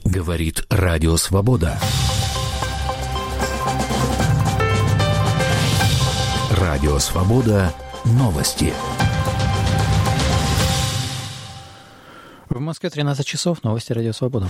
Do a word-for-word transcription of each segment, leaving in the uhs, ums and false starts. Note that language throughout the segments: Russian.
Говорит Радио Свобода. Радио Свобода. Новости. В Москве тринадцать часов. Новости Радио Свобода.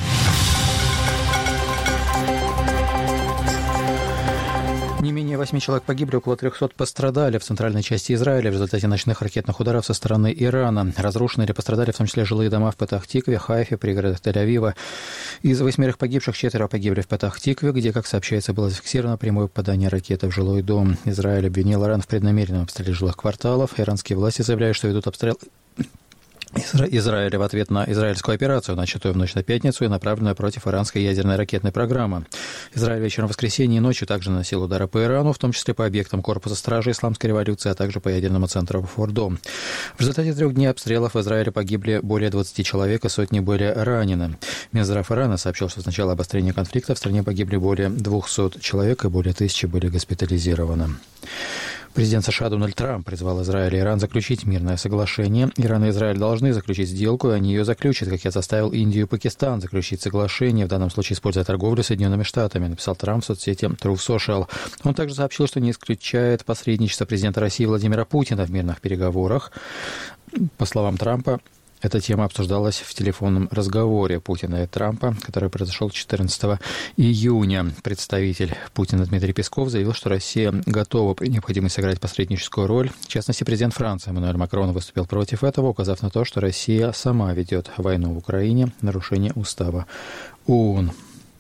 Не менее восьми человек погибли, около трехсот пострадали в центральной части Израиля в результате ночных ракетных ударов со стороны Ирана. Разрушены или пострадали в том числе жилые дома в Петах-Тикве, Хайфе, пригородах Тель-Авива. Из восьмерых погибших четверо погибли в Петах-Тикве, где, как сообщается, было зафиксировано прямое попадание ракеты в жилой дом. Израиль обвинил Иран в преднамеренном обстреле жилых кварталов. Иранские власти заявляют, что ведут обстрел Изра... Израиля в ответ на израильскую операцию, начатую в ночь на пятницу и направленную против иранской ядерной ракетной программы. Израиль вечером в воскресенье и ночью также наносил удары по Ирану, в том числе по объектам корпуса стражи исламской революции, а также по ядерному центру Фордо. В результате трех дней обстрелов в Израиле погибли более двадцати человек, и сотни были ранены. Минздрав Ирана сообщил, что с начала обострения конфликта в стране погибли более двухсот человек, и более тысячи были госпитализированы. Президент США Дональд Трамп призвал Израиль и Иран заключить мирное соглашение. Иран и Израиль должны заключить сделку, и они ее заключат, как я заставил Индию и Пакистан заключить соглашение, в данном случае используя торговлю с Соединенными Штатами, написал Трамп в соцсети Truth Social. Он также сообщил, что не исключает посредничество президента России Владимира Путина в мирных переговорах. По словам Трампа, эта тема обсуждалась в телефонном разговоре Путина и Трампа, который произошел четырнадцатого июня. Представитель Путина Дмитрий Песков заявил, что Россия готова при необходимости сыграть посредническую роль. В частности, президент Франции Эммануэль Макрон выступил против этого, указав на то, что Россия сама ведет войну в Украине, нарушение устава ООН.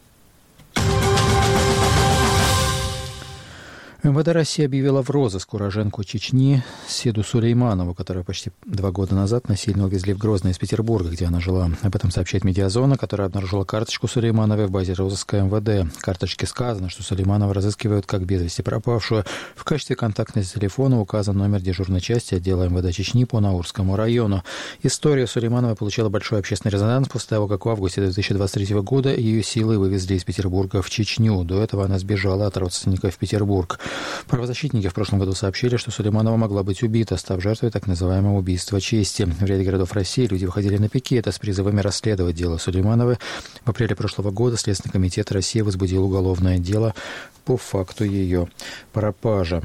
МВД России объявила в розыск уроженку Чечни Седу Сулейманову, которую почти два года назад насильно увезли в Грозно из Петербурга, где она жила. Об этом сообщает Медиазона, которая обнаружила карточку Сулеймановой в базе розыска МВД. В карточке сказано, что Сулейманова разыскивают как без вести пропавшую. В качестве контактного телефона указан номер дежурной части отдела МВД Чечни по Наурскому району. История Сулеймановой получила большой общественный резонанс после того, как в августе две тысячи двадцать третьего года ее силой вывезли из Петербурга в Чечню. До этого она сбежала от родственников в Петербург. Правозащитники в прошлом году сообщили, что Сулейманова могла быть убита, став жертвой так называемого убийства чести. В ряде городов России люди выходили на пикеты с призывами расследовать дело Сулеймановой. В апреле прошлого года Следственный комитет России возбудил уголовное дело по факту ее пропажи.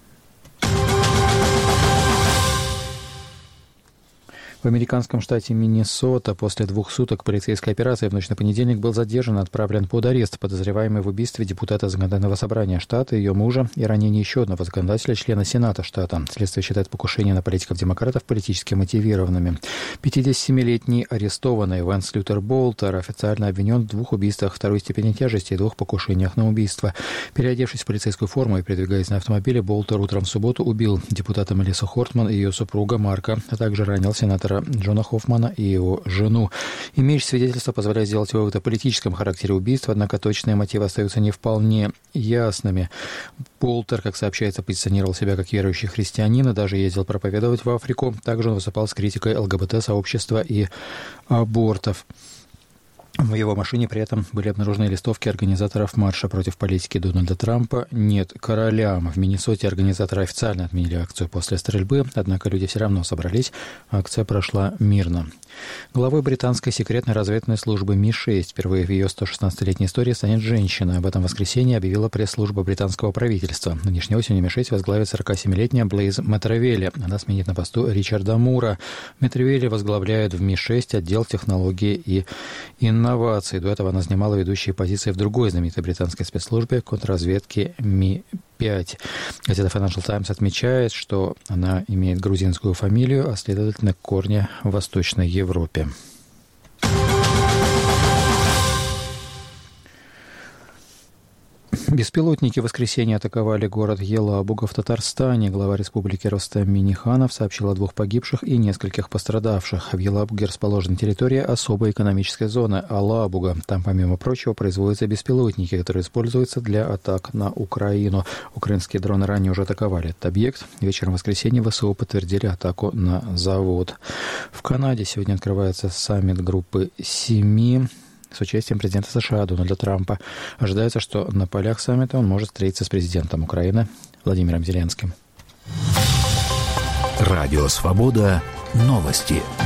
В американском штате Миннесота после двух суток полицейской операции в ночь на понедельник был задержан и отправлен под арест подозреваемый в убийстве депутата законодательного собрания штата, ее мужа и ранении еще одного законодателя, члена Сената штата. Следствие считает покушение на политиков-демократов политически мотивированными. пятидесятисемилетний арестованный Вэнс Лютер Болтер официально обвинен в двух убийствах второй степени тяжести и двух покушениях на убийство. Переодевшись в полицейскую форму и передвигаясь на автомобиле, Болтер утром в субботу убил депутата Мелиссу Хортман и ее супруга Марка, а также ранил сенатора Джона Хоффмана и его жену. Имеющие свидетельства позволяют сделать вывод о политическом характере убийства, однако точные мотивы остаются не вполне ясными. Болтер, как сообщается, позиционировал себя как верующий христианин и даже ездил проповедовать в Африку. Также он выступал с критикой ЛГБТ-сообщества и абортов. В его машине при этом были обнаружены листовки организаторов марша против политики Дональда Трампа «Нет королям». В Миннесоте организаторы официально отменили акцию после стрельбы, однако люди все равно собрались. Акция прошла мирно. Главой британской секретной разведывательной службы Ми шесть впервые в ее сто шестнадцатилетней истории станет женщина. Об этом в воскресенье объявила пресс-служба британского правительства. Нынешней осенью Ми шесть возглавит сорокасемилетняя Блейз Метравелли. Она сменит на посту Ричарда Мура. Метравелли возглавляет в Ми шесть отдел технологии и инноваций. До этого она занимала ведущие позиции в другой знаменитой британской спецслужбе контрразведки Ми пять. Газета Financial Times отмечает, что она имеет грузинскую фамилию, а следовательно корни в Восточной Европе. Беспилотники в воскресенье атаковали город Елабуга в Татарстане. Глава республики Рустем Минниханов сообщил о двух погибших и нескольких пострадавших. В Елабуге расположена территория особой экономической зоны Алабуга. Там, помимо прочего, производятся беспилотники, которые используются для атак на Украину. Украинские дроны ранее уже атаковали этот объект. Вечером в воскресенье ВСУ подтвердили атаку на завод. В Канаде сегодня открывается саммит группы семи с участием президента США Дональда Трампа. Ожидается, что на полях саммита он может встретиться с президентом Украины Владимиром Зеленским. Радио Свобода. Новости.